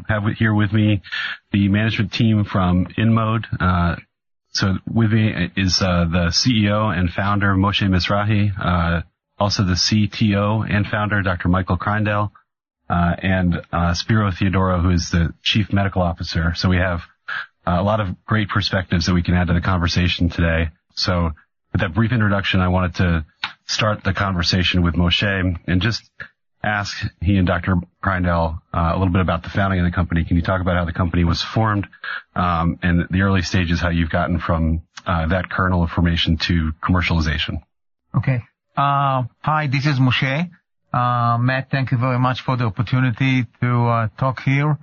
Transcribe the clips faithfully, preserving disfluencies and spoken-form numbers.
have here with me the management team from InMode. Uh, so with me is uh, the C E O and founder, Moshe Mizrahi, uh, also the C T O and founder, Doctor Michael Kreindel, uh, and uh, Spiro Theodorou, who is the Chief Medical Officer. So we have uh, a lot of great perspectives that we can add to the conversation today. So with that brief introduction, I wanted to start the conversation with Moshe and just ask he and Doctor Kreindel uh, a little bit about the founding of the company. Can you talk about how the company was formed um, and the early stages, how you've gotten from uh, that kernel of formation to commercialization? Okay. Uh, hi, this is Moshe. Uh, Matt, thank you very much for the opportunity to uh, talk here.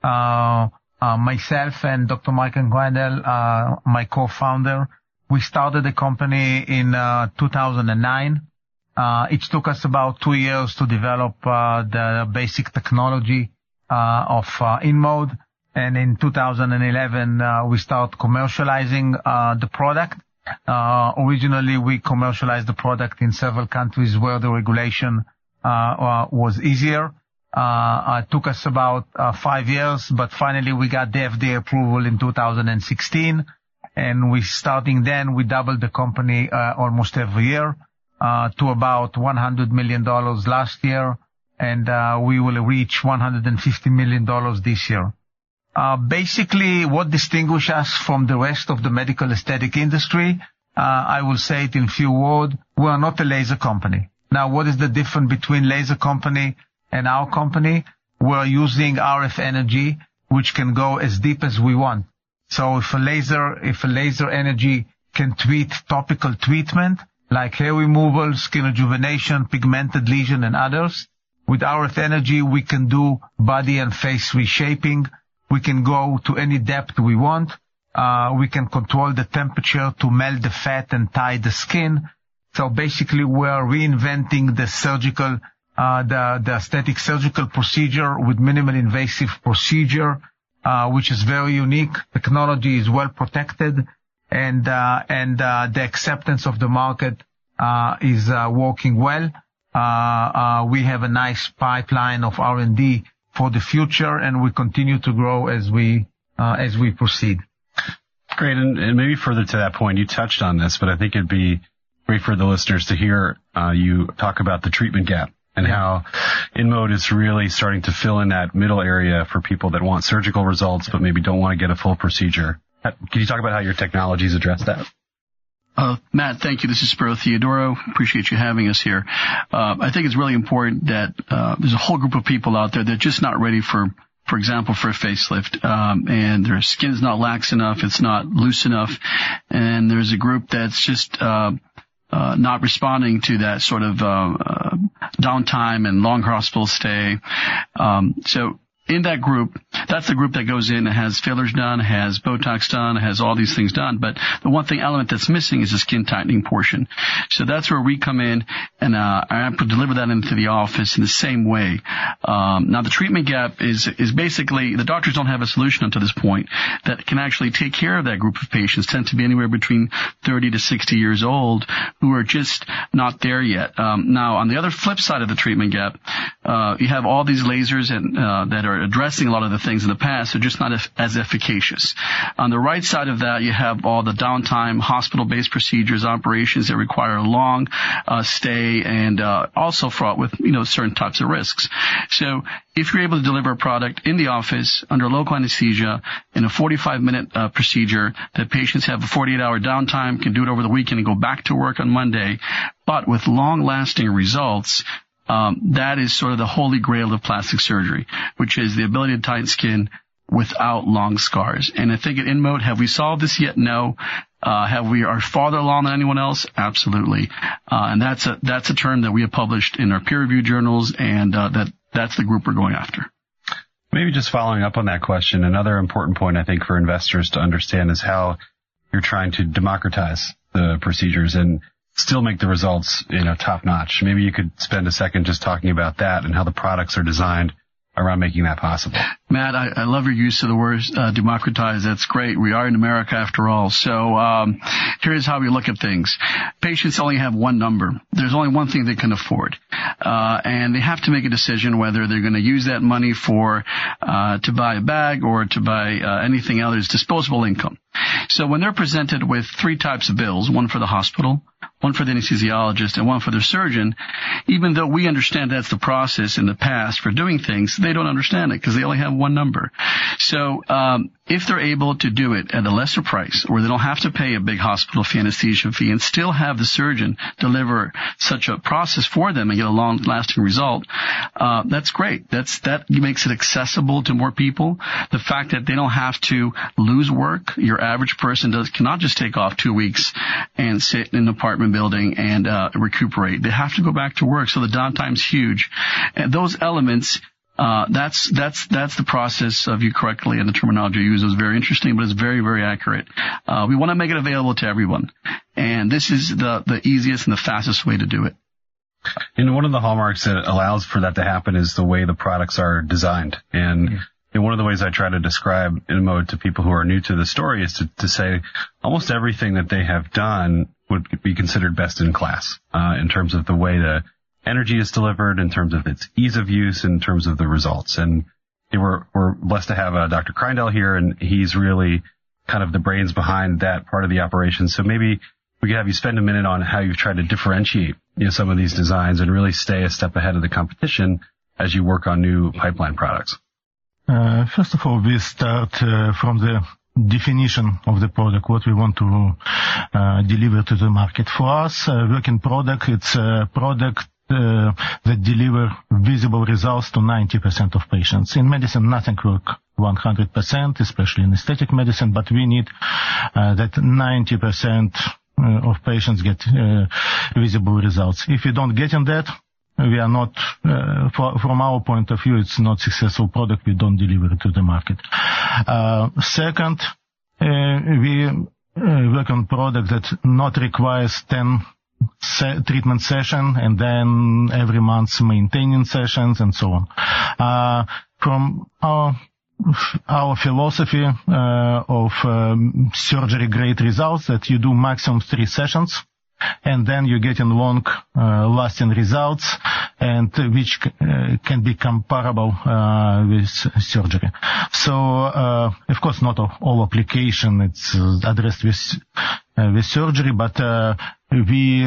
Uh, uh, myself and Doctor Michael Kreindel, uh, my co-founder, we started the company in uh, two thousand nine. Uh, it took us about two years to develop uh, the basic technology uh, of uh, InMode, and in two thousand eleven uh, we started commercializing uh, the product. Uh, originally, we commercialized the product in several countries where the regulation uh, uh, was easier. Uh, it took us about uh, five years, but finally we got the F D A approval in two thousand sixteen. And we starting then, we doubled the company uh, almost every year uh, to about one hundred million dollars last year, and uh, we will reach one hundred fifty million dollars this year. Uh, basically, what distinguishes us from the rest of the medical aesthetic industry, uh, I will say it in few words, we are not a laser company. Now, what is the difference between laser company and our company? We're using R F energy, which can go as deep as we want. So if a laser, if a laser energy can treat topical treatment like hair removal, skin rejuvenation, pigmented lesion, and others, with R F energy we can do body and face reshaping. We can go to any depth we want. Uh, we can control the temperature to melt the fat and tie the skin. So basically we are reinventing the surgical, uh, the, the aesthetic surgical procedure with minimal invasive procedure. Uh, which is very unique. Technology is well protected, and uh, and uh, the acceptance of the market uh, is uh, working well. Uh, uh, we have a nice pipeline of R and D for the future, and we continue to grow as we uh, as we proceed. Great, and, and maybe further to that point, you touched on this, but I think it'd be great for the listeners to hear uh, you talk about the treatment gap. And how InMode is really starting to fill in that middle area for people that want surgical results but maybe don't want to get a full procedure. Can you talk about how your technologies address that? Uh, Matt, thank you. This is Spiro Theodorou. Appreciate you having us here. Uh, I think it's really important that uh, there's a whole group of people out there that are just not ready for, for example, for a facelift, um, and their skin's not lax enough, it's not loose enough, and there's a group that's just uh, Uh, not responding to that sort of uh, uh, downtime and long hospital stay. Um, so in that group, that's the group that goes in and has fillers done, has Botox done, has all these things done. But the one thing element that's missing is the skin tightening portion. So that's where we come in, and uh, I have to deliver that into the office in the same way. Um, now the treatment gap is is basically the doctors don't have a solution until this point that can actually take care of that group of patients. Tend to be anywhere between thirty to sixty years old who are just not there yet. Um, now on the other flip side of the treatment gap, uh, you have all these lasers and uh, that are addressing a lot of the things in the past, they're just not as efficacious. On the right side of that, you have all the downtime, hospital-based procedures, operations that require a long uh, stay and uh, also fraught with, you know, certain types of risks. So if you're able to deliver a product in the office under local anesthesia in a forty-five minute uh, procedure that patients have a forty-eight hour downtime, can do it over the weekend and go back to work on Monday, but with long-lasting results, Um, that is sort of the holy grail of plastic surgery, which is the ability to tighten skin without long scars. And I think at InMode, have we solved this yet? No. Uh, have we are farther along than anyone else? Absolutely. Uh, and that's a, that's a term that we have published in our peer-reviewed journals, and uh, that that's the group we're going after. Maybe just following up on that question, another important point I think for investors to understand is how you're trying to democratize the procedures and still make the results, you know, top notch. Maybe you could spend a second just talking about that and how the products are designed around making that possible. Matt, I, I love your use of the word uh, democratize. That's great. We are in America after all. So um, here's how we look at things. Patients only have one number. There's only one thing they can afford. Uh, and they have to make a decision whether they're going to use that money for uh, to buy a bag or to buy uh, anything else, disposable income. So when they're presented with three types of bills, one for the hospital, one for the anesthesiologist, and one for the surgeon, even though we understand that's the process in the past for doing things, they don't understand it because they only have one number. So um, if they're able to do it at a lesser price, where they don't have to pay a big hospital fee, anesthesia fee, and still have the surgeon deliver such a process for them and get a long-lasting result, uh, that's great. That's that makes it accessible to more people. The fact that they don't have to lose work. Your average person does cannot just take off two weeks and sit in an apartment building and uh, recuperate. They have to go back to work, so the downtime's huge. And those elements, uh, that's that's that's the process of you correctly, and the terminology you use is very interesting, but it's very, very accurate. Uh, we want to make it available to everyone, and this is the the easiest and the fastest way to do it. And one of the hallmarks that allows for that to happen is the way the products are designed. And mm-hmm. And one of the ways I try to describe InMode to people who are new to the story is to, to say almost everything that they have done would be considered best in class, uh, in terms of the way the energy is delivered, in terms of its ease of use, in terms of the results. And we're, we're blessed to have uh, Doctor Kreindel here, and he's really kind of the brains behind that part of the operation. So maybe we could have you spend a minute on how you've tried to differentiate, you know, some of these designs and really stay a step ahead of the competition as you work on new pipeline products. Uh, first of all, we start uh, from the definition of the product, what we want to uh, deliver to the market. For us, a working product, it's a product uh, that deliver visible results to ninety percent of patients. In medicine, nothing works one hundred percent, especially in aesthetic medicine, but we need uh, that ninety percent of patients get uh, visible results. If we don't get in that, we are not, uh, for, from our point of view, it's not successful product. We don't deliver it to the market. Uh, second, uh, we uh, work on product that not requires ten se- treatment session and then every month maintaining sessions and so on. Uh, from our Our philosophy uh, of um, surgery-grade results that you do maximum three sessions, and then you get in long-lasting uh, results, and uh, which uh, can be comparable uh, with surgery. So, uh, of course, not all application it's uh, addressed with uh, with surgery, but uh, we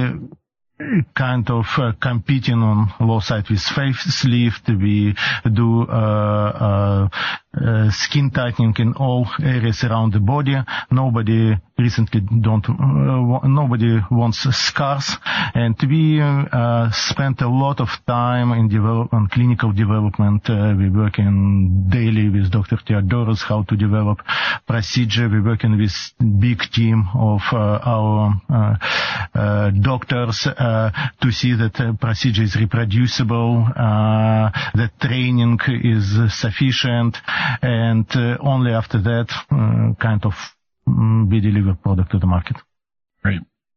kind of uh, competing on low side with facelift. We do uh, uh, uh, skin tightening in all areas around the body. Nobody recently don't uh, nobody wants scars, and we uh, spent a lot of time in develop on clinical development. Uh, we working daily with Doctor Theodoros how to develop procedure. We working with big team of uh, our uh, uh, doctors uh, to see that the procedure is reproducible, uh, that training is sufficient, and uh, only after that uh, kind of we deliver product to the market. Great.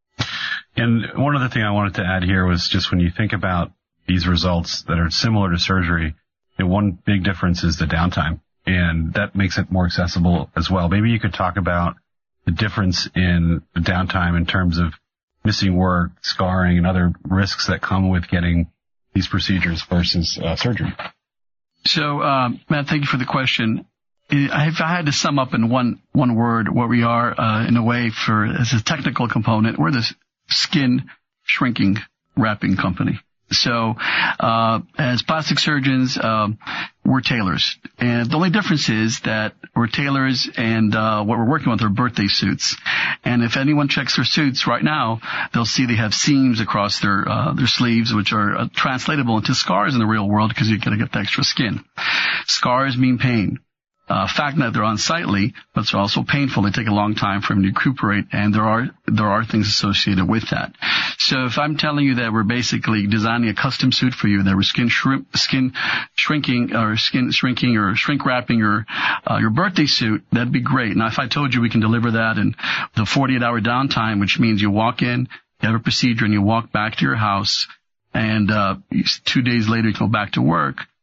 And one other thing I wanted to add here was just when you think about these results that are similar to surgery, you know, one big difference is the downtime, and that makes it more accessible as well. Maybe you could talk about the difference in the downtime in terms of missing work, scarring, and other risks that come with getting these procedures versus uh, surgery. So, uh, Matt, thank you for the question. If I had to sum up in one one word what we are, uh, in a way, for as a technical component, we're the skin shrinking wrapping company. So, uh, as plastic surgeons, um, we're tailors. And the only difference is that we're tailors, and uh, what we're working with are birthday suits. And if anyone checks their suits right now, they'll see they have seams across their uh, their sleeves, which are uh, translatable into scars in the real world because you're going to get the extra skin. Scars mean pain. Uh, fact that they're unsightly, but it's also painful. They take a long time for them to recuperate, and there are there are things associated with that. So if I'm telling you that we're basically designing a custom suit for you, that we're skin shrimp, skin shrinking or skin shrinking or shrink wrapping your uh, your birthday suit, that'd be great. Now, if I told you we can deliver that in the forty-eight hour downtime, which means you walk in, you have a procedure, and you walk back to your house, and uh, two days later you go back to work.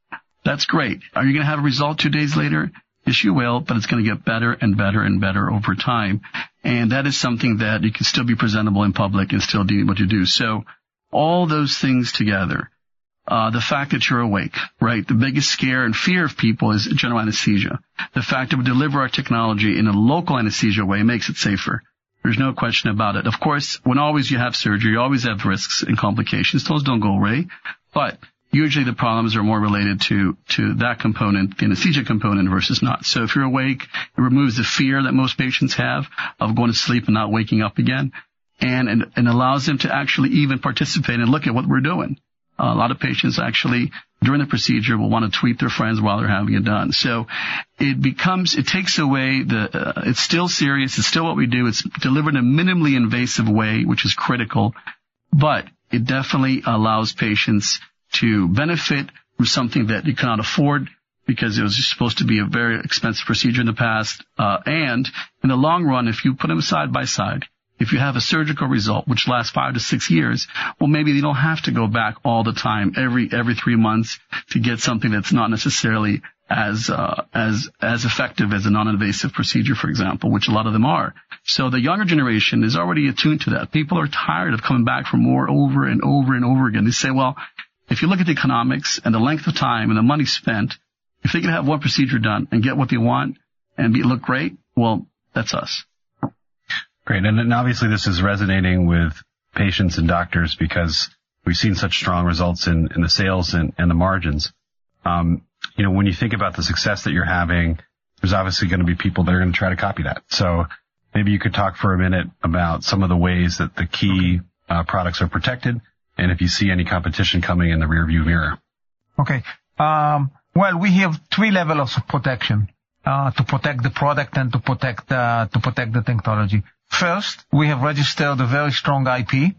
That's great. Are you going to have a result two days later? Yes, you will, but it's going to get better and better and better over time. And that is something that you can still be presentable in public and still do what you do. So all those things together, uh, the fact that you're awake, right? The biggest scare and fear of people is general anesthesia. The fact that we deliver our technology in a local anesthesia way makes it safer. There's no question about it. Of course, when always you have surgery, you always have risks and complications. Those don't go away. But usually the problems are more related to, to that component, the anesthesia component versus not. So if you're awake, it removes the fear that most patients have of going to sleep and not waking up again, and, and, and allows them to actually even participate and look at what we're doing. Uh, a lot of patients actually, during the procedure, will want to tweet their friends while they're having it done. So it becomes, it takes away the, uh, it's still serious. It's still what we do. It's delivered in a minimally invasive way, which is critical, but it definitely allows patients to benefit from something that you cannot afford because it was supposed to be a very expensive procedure in the past. Uh, and in the long run, if you put them side by side, if you have a surgical result, which lasts five to six years, well, maybe you don't have to go back all the time, every, every three months to get something that's not necessarily as, uh, as, as effective as a non-invasive procedure, for example, which a lot of them are. So the younger generation is already attuned to that. People are tired of coming back for more over and over and over again. They say, well, if you look at the economics and the length of time and the money spent, if they can have one procedure done and get what they want and be, look great, well, that's us. Great. And, and obviously this is resonating with patients and doctors because we've seen such strong results in, in the sales and, and the margins. Um, you know, when you think about the success that you're having, there's obviously going to be people that are going to try to copy that. So maybe you could talk for a minute about some of the ways that the key uh, products are protected, and if you see any competition coming in the rearview mirror. Okay. Um, well, we have three levels of protection uh, to protect the product and to protect uh, to protect the technology. First, we have registered a very strong I P,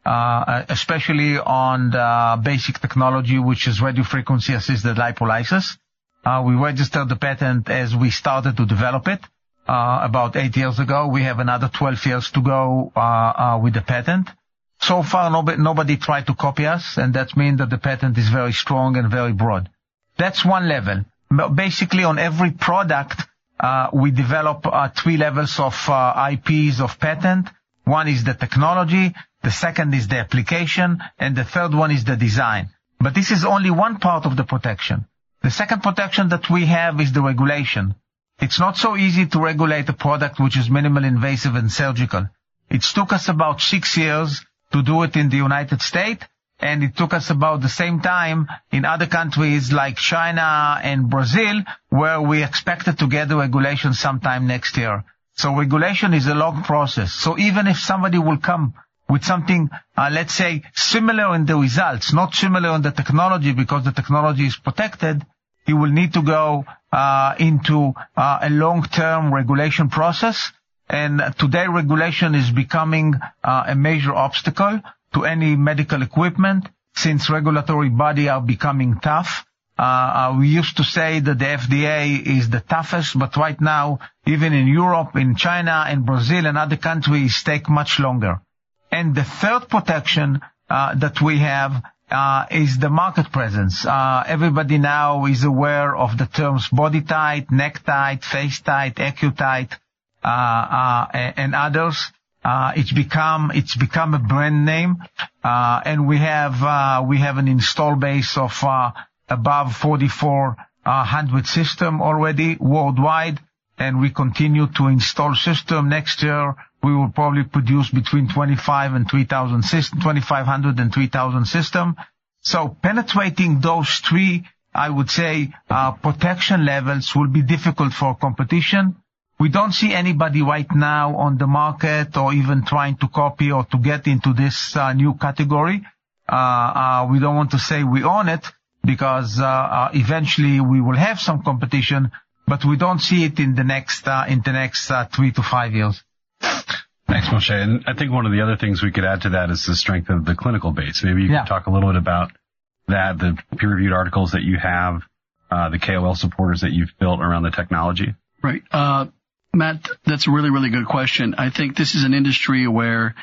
uh, especially on the basic technology, which is radiofrequency assisted lipolysis. Uh, we registered the patent as we started to develop it uh, about eight years ago. We have another twelve years to go uh, uh, with the patent. So far, nobody, nobody tried to copy us, and that means that the patent is very strong and very broad. That's one level. Basically, on every product, uh, we develop uh, three levels of uh, I Ps of patent. One is the technology, the second is the application, and the third one is the design. But this is only one part of the protection. The second protection that we have is the regulation. It's not so easy to regulate a product which is minimally invasive and surgical. It took us about six years to do it in the United States, and it took us about the same time in other countries like China and Brazil, where we expected to get the regulation sometime next year. So regulation is a long process. So even if somebody will come with something, uh, let's say, similar in the results, not similar in the technology because the technology is protected, he will need to go uh, into uh, a long-term regulation process. And today regulation is becoming uh, a major obstacle to any medical equipment since regulatory bodies are becoming tough. Uh, uh, we used to say that the F D A is the toughest, but right now, even in Europe, in China, and Brazil and other countries take much longer. And the third protection uh, that we have uh, is the market presence. Uh, everybody now is aware of the terms body tight, neck tight, face tight, AccuTight. Uh, uh, and others. Uh, it's become, it's become a brand name. Uh, and we have, uh, we have an install base of, uh, above forty-four hundred system already worldwide. And we continue to install system. Next year, we will probably produce between twenty-five and three thousand system, twenty-five hundred and three thousand system. So penetrating those three, I would say, uh, protection levels will be difficult for competition. We don't see anybody right now on the market or even trying to copy or to get into this uh, new category. Uh, uh, we don't want to say we own it because uh, uh, eventually we will have some competition, but we don't see it in the next uh, in the next uh, three to five years. Thanks, Moshe. And I think one of the other things we could add to that is the strength of the clinical base. Maybe you yeah. could talk a little bit about that, the peer-reviewed articles that you have, uh, the K O L supporters that you've built around the technology. Right. Uh, Matt, that's a really, really good question. I think this is an industry where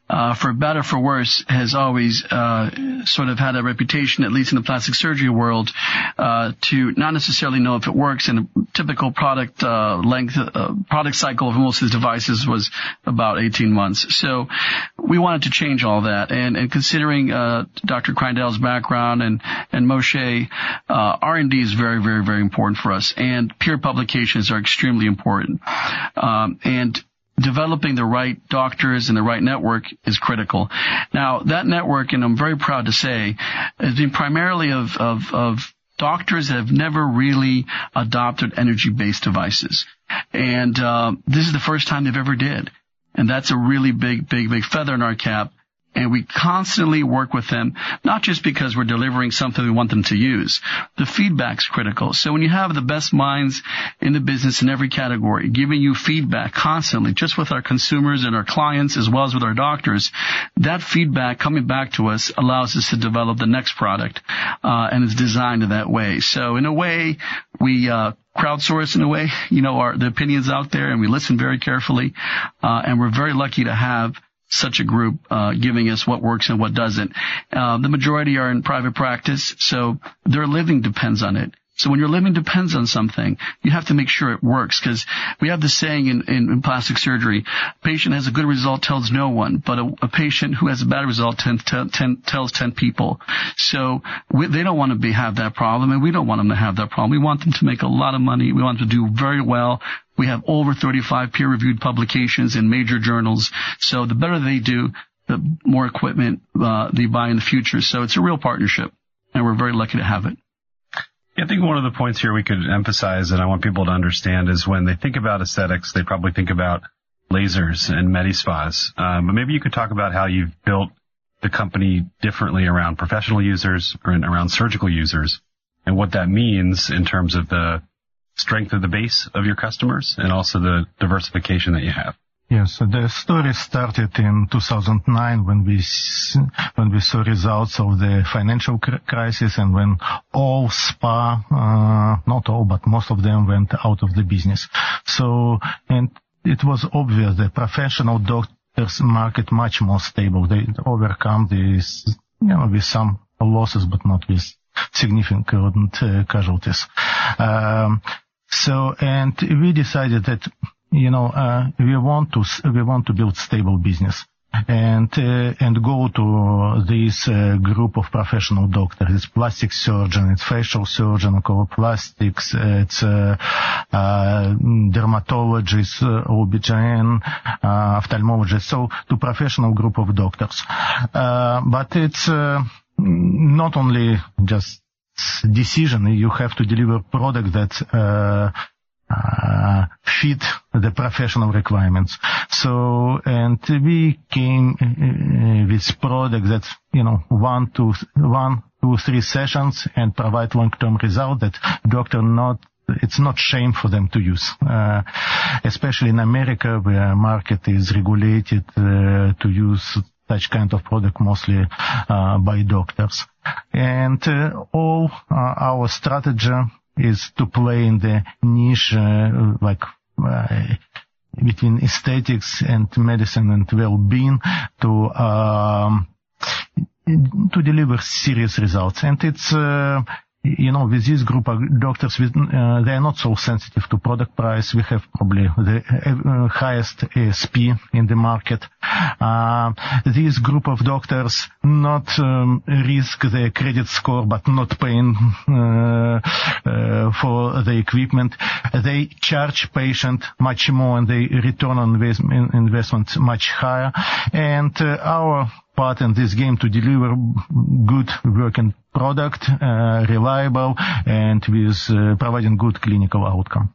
uh, for better or for worse, has always uh, sort of had a reputation, at least in the plastic surgery world, uh, to not necessarily know if it works. And a typical product uh, length, uh, product cycle of most of these devices was about eighteen months. So we wanted to change all that. And, and considering uh, Doctor Kreindel's background and, and Moshe, uh, R and D is very, very, very important for us. And peer publications are extremely important. Um, and developing the right doctors and the right network is critical. Now, that network, and I'm very proud to say, has been primarily of, of, of doctors that have never really adopted energy-based devices. And uh, this is the first time they've ever did. And that's a really big, big, big feather in our cap. And we constantly work with them, not just because we're delivering something we want them to use. The feedback's critical. So when you have the best minds in the business in every category giving you feedback constantly, just with our consumers and our clients as well as with our doctors, that feedback coming back to us allows us to develop the next product, uh, and it's designed in that way. So in a way, we uh crowdsource in a way, you know, our the opinions out there, and we listen very carefully, uh, and we're very lucky to have such a group uh giving us what works and what doesn't. Uh, the majority are in private practice, so their living depends on it. So when your living depends on something, you have to make sure it works, because we have the saying in, in, in plastic surgery, a patient has a good result tells no one, but a, a patient who has a bad result ten, ten, ten, tells ten people. So we, they don't want to be, have that problem, and we don't want them to have that problem. We want them to make a lot of money. We want them to do very well. We have over thirty-five peer-reviewed publications in major journals. So the better they do, the more equipment uh, they buy in the future. So it's a real partnership, and we're very lucky to have it. I think one of the points here we could emphasize, and I want people to understand, is when they think about aesthetics, they probably think about lasers and Medi-Spas. Um, but maybe you could talk about how you've built the company differently around professional users or around surgical users, and what that means in terms of the strength of the base of your customers and also the diversification that you have. Yes, the story started in two thousand nine when we when we saw results of the financial crisis, and when all spa, uh, not all, but most of them went out of the business. So, and it was obvious the professional doctors market much more stable. They overcome this, you know, with some losses, but not with significant uh, casualties. Um, so, and we decided that, you know, uh, we want to, we want to build stable business and, uh, and go to this, uh, group of professional doctors. It's plastic surgeon, it's facial surgeon, coloplastics, it's, uh, uh, dermatologists, uh, O B G Y N, uh, ophthalmologists. So to professional group of doctors. Uh, but it's, uh, not only just decision. You have to deliver product that, uh, Uh, fit the professional requirements. So, and we came uh, with product that, you know, one to one, two, three sessions and provide long-term result that doctor not, it's not shame for them to use. Uh, especially in America, where market is regulated uh, to use such kind of product mostly uh, by doctors. And uh, all uh, our strategy is to play in the niche, uh, like, uh, between aesthetics and medicine and well-being to, um, to deliver serious results. And it's, uh, you know, with this group of doctors, with, uh, they are not so sensitive to product price. We have probably the uh, highest A S P in the market. Uh, this group of doctors not um, risk their credit score, but not paying uh, uh, for the equipment. They charge patient much more, and they return on investment much higher. And uh, our part in this game to deliver good working product, uh, reliable, and with uh, providing good clinical outcome.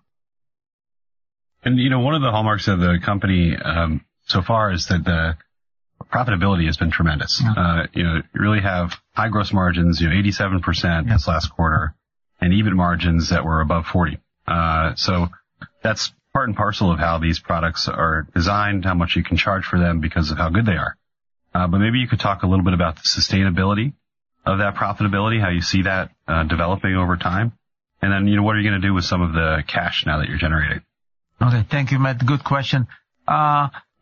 And, you know, one of the hallmarks of the company um, so far is that the profitability has been tremendous. Yeah. Uh, you know, you really have high gross margins, you know, eighty-seven percent yeah. this last quarter, and E B I T margins that were above forty. Uh, so that's part and parcel of how these products are designed, how much you can charge for them because of how good they are. Uh, but maybe you could talk a little bit about the sustainability of that profitability, how you see that uh, developing over time. And then, you know, what are you going to do with some of the cash now that you're generating? Okay, thank you, Matt. Good question. Uh,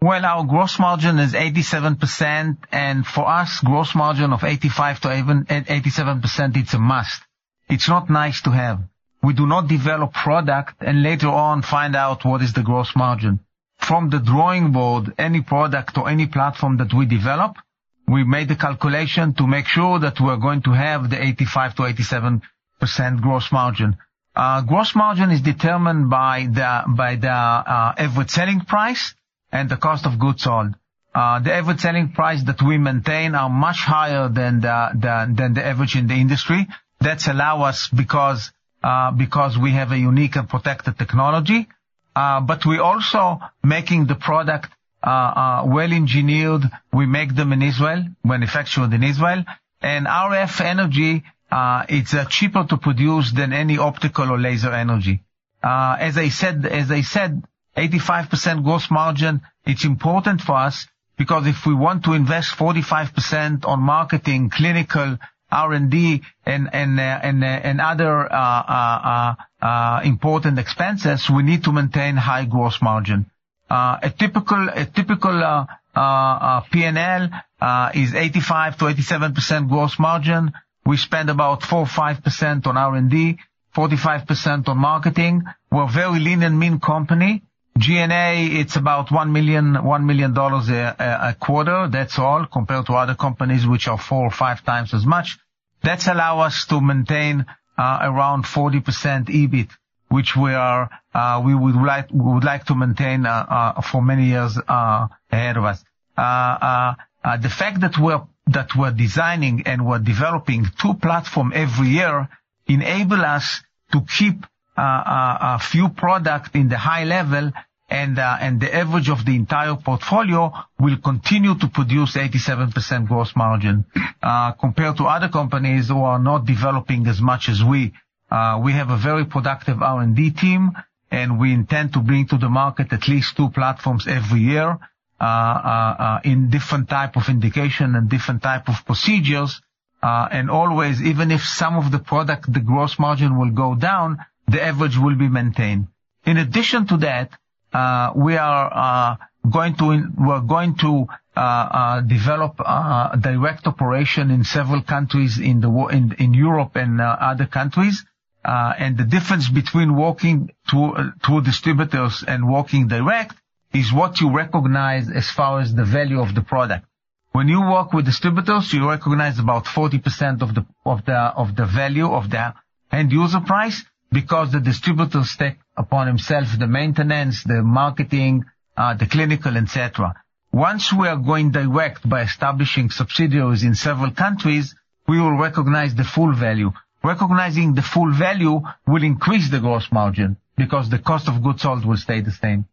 Well, our gross margin is eighty-seven percent, and for us, gross margin of eighty-five to even eighty-seven percent, it's a must. It's not nice to have. We do not develop product and later on find out what is the gross margin. From the drawing board, any product or any platform that we develop, we made the calculation to make sure that we're going to have the eighty-five to eighty-seven percent gross margin. Uh, gross margin is determined by the, by the, uh, average selling price and the cost of goods sold. Uh, the average selling price that we maintain are much higher than the, the, than the average in the industry. That's allow us because, uh, because we have a unique and protected technology. Uh, but we also making the product, uh, uh, well engineered. We make them in Israel, manufactured in Israel. And R F energy, uh, it's uh, cheaper to produce than any optical or laser energy. Uh, as I said, as I said, eighty-five percent gross margin, it's important for us because if we want to invest forty-five percent on marketing, clinical, R and D, and, and, uh, and, uh, and other, uh, uh, uh, important expenses, we need to maintain high gross margin. Uh, a typical, a typical, uh, uh, uh P and L, uh, is eighty-five to eighty-seven percent gross margin. We spend about four or five percent on R and D, forty-five percent on marketing. We're a very lean and mean company. G and A, it's about one million, one million dollars a, a, a quarter. That's all compared to other companies which are four or five times as much. That's allow us to maintain, uh, around forty percent E B I T, which we are, uh, we would like, we would like to maintain, uh, uh, for many years, uh, ahead of us. Uh, uh, uh, the fact that we're, that we're designing and we're developing two platforms every year enable us to keep Uh, uh, a few products in the high level, and uh, and the average of the entire portfolio will continue to produce eighty-seven percent gross margin. Uh, compared to other companies who are not developing as much as we. Uh, we have a very productive R and D team, and we intend to bring to the market at least two platforms every year, uh, uh, uh, in different type of indication and different type of procedures. Uh, and always, even if some of the product, the gross margin will go down, the average will be maintained. In addition to that, uh, we are uh, going to we're going to uh, uh, develop uh, direct operation in several countries in the in, in Europe and uh, other countries. Uh, and the difference between working through uh, through distributors and working direct is what you recognize as far as the value of the product. When you work with distributors, you recognize about forty percent of the of the of the value of the end user price, because the distributors take upon himself the maintenance, the marketing, uh, the clinical, et cetera. Once we are going direct by establishing subsidiaries in several countries, we will recognize the full value. Recognizing the full value will increase the gross margin because the cost of goods sold will stay the same.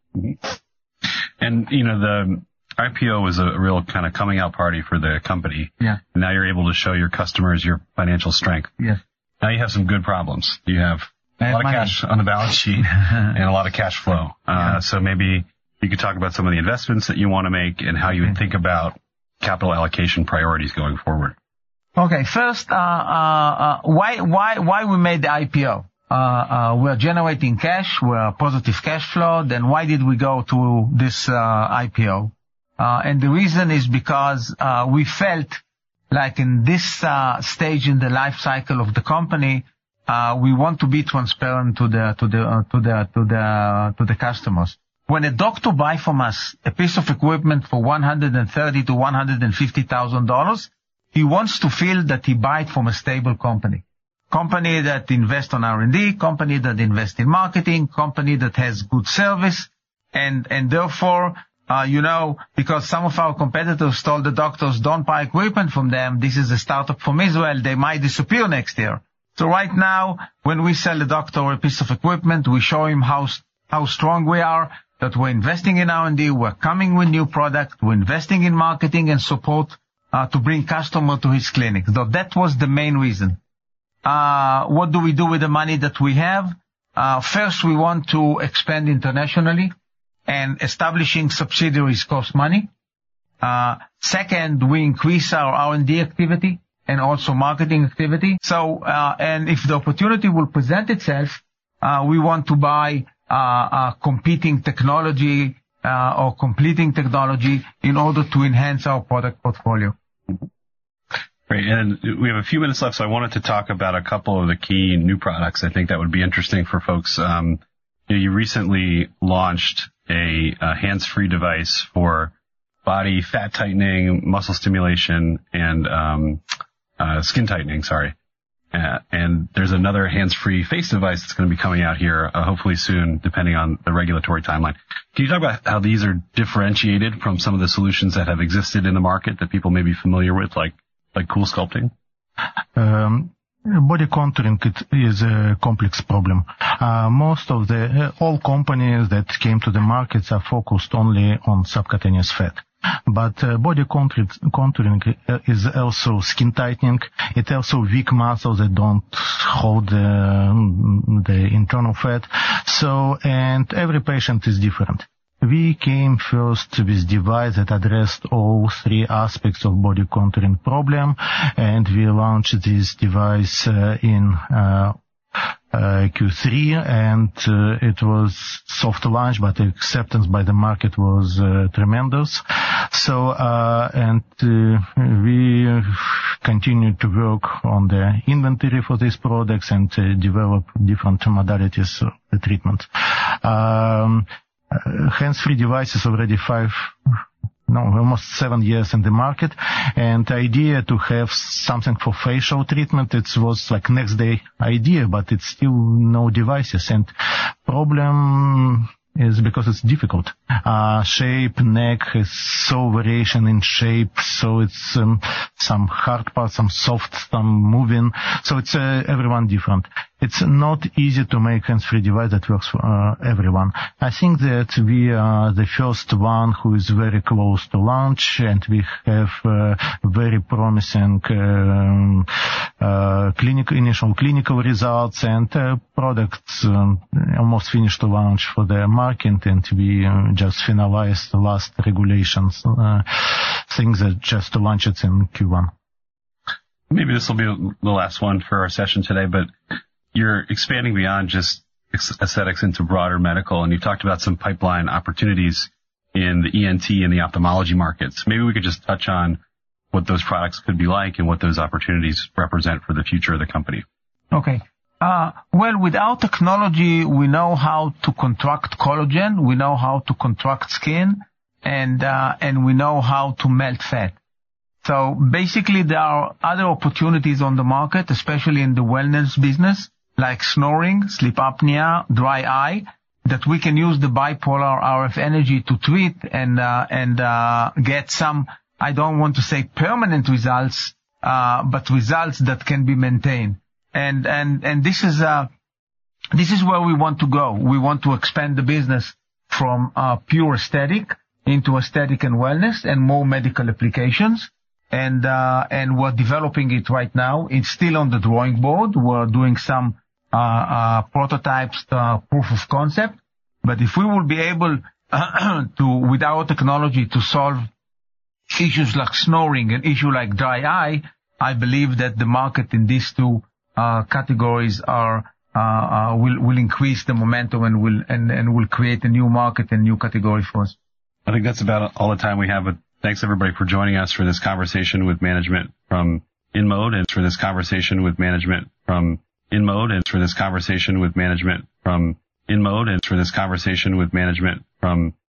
And, you know, the I P O was a real kind of coming out party for the company. Yeah. Now you're able to show your customers your financial strength. Yes. Now you have some good problems. You have a lot of cash on the balance sheet and a lot of cash flow. Uh, yeah. So maybe you could talk about some of the investments that you want to make and how you would think about capital allocation priorities going forward. Okay. First, uh, uh, why, why, why we made the I P O? Uh, uh, we're generating cash. We're positive cash flow. Then why did we go to this, uh, I P O? Uh, and the reason is because, uh, we felt like in this, uh, stage in the life cycle of the company, Uh, we want to be transparent to the, to the, uh, to the, to the, to the customers. When a doctor buy from us a piece of equipment for one hundred thirty to one hundred fifty thousand dollars, he wants to feel that he buy it from a stable company. Company that invests on R and D, company that invests in marketing, company that has good service, and, and therefore, uh, you know, because some of our competitors told the doctors don't buy equipment from them, this is a startup from Israel, they might disappear next year. So right now, when we sell the doctor a piece of equipment, we show him how how strong we are, that we're investing in R and D, we're coming with new product, we're investing in marketing and support uh, to bring customer to his clinic. So that was the main reason. Uh, what do we do with the money that we have? Uh, first, we want to expand internationally, and establishing subsidiaries cost money. Uh, second, we increase our R and D activity and also marketing activity. So, uh, and if the opportunity will present itself, uh, we want to buy, uh, uh, competing technology uh, or completing technology in order to enhance our product portfolio. Great. And we have a few minutes left, so I wanted to talk about a couple of the key new products. I think that would be interesting for folks. Um, you, know, you recently launched a, a hands-free device for body fat tightening, muscle stimulation, and um, uh, skin tightening, sorry. Uh, and there's another hands-free face device that's going to be coming out here, uh, hopefully soon, depending on the regulatory timeline. Can you talk about how these are differentiated from some of the solutions that have existed in the market that people may be familiar with, like like CoolSculpting? Um, body contouring it is a complex problem. Uh, most of the uh, all companies that came to the markets are focused only on subcutaneous fat. But uh, body contouring, contouring is also skin tightening. It also weak muscles that don't hold the, the internal fat. So, and every patient is different. We came first with device that addressed all three aspects of body contouring problem, and we launched this device uh, in uh, uh, Q three, and uh, it was soft launch, but the acceptance by the market was uh, tremendous. So, uh, and uh, we continue to work on the inventory for these products and uh, develop different modalities of the treatment. Um, Uh, hands-free device is already five, no, almost seven years in the market. And the idea to have something for facial treatment, it was like next day idea, but it's still no devices. And problem is because it's difficult. Uh, shape, neck is so variation in shape. So it's um, some hard parts, some soft, some moving. So it's uh, everyone different. It's not easy to make hands-free device that works for uh, everyone. I think that we are the first one who is very close to launch, and we have uh, very promising um, uh, clinical, initial clinical results, and uh, products um, almost finished to launch for the market, and we uh, just finalized the last regulations, uh, things that just launched it in Q one. Maybe this will be the last one for our session today, but you're expanding beyond just aesthetics into broader medical, and you talked about some pipeline opportunities in the E N T and the ophthalmology markets. Maybe we could just touch on what those products could be like and what those opportunities represent for the future of the company. Okay. Uh, well, with our technology, we know how to contract collagen, we know how to contract skin, and uh, and we know how to melt fat. So basically, there are other opportunities on the market, especially in the wellness business, like snoring, sleep apnea, dry eye, that we can use the bipolar R F energy to treat and uh, and uh, get some, I don't want to say permanent results, uh, but results that can be maintained. And and and this is uh this is where we want to go. We want to expand the business from uh, pure aesthetic into aesthetic and wellness and more medical applications. And uh, and we're developing it right now. It's still on the drawing board. We're doing some uh, uh, prototypes, uh, proof of concept. But if we will be able uh, to, with our technology, to solve issues like snoring and issue like dry eye, I believe that the market in these two uh, categories are uh, uh, will will increase the momentum and will and, and will create a new market and new category for us. I think that's about all the time we have. But thanks everybody for joining us for this conversation with management from InMode and for this conversation with management from InMode and for this conversation with management from InMode and for this conversation with management from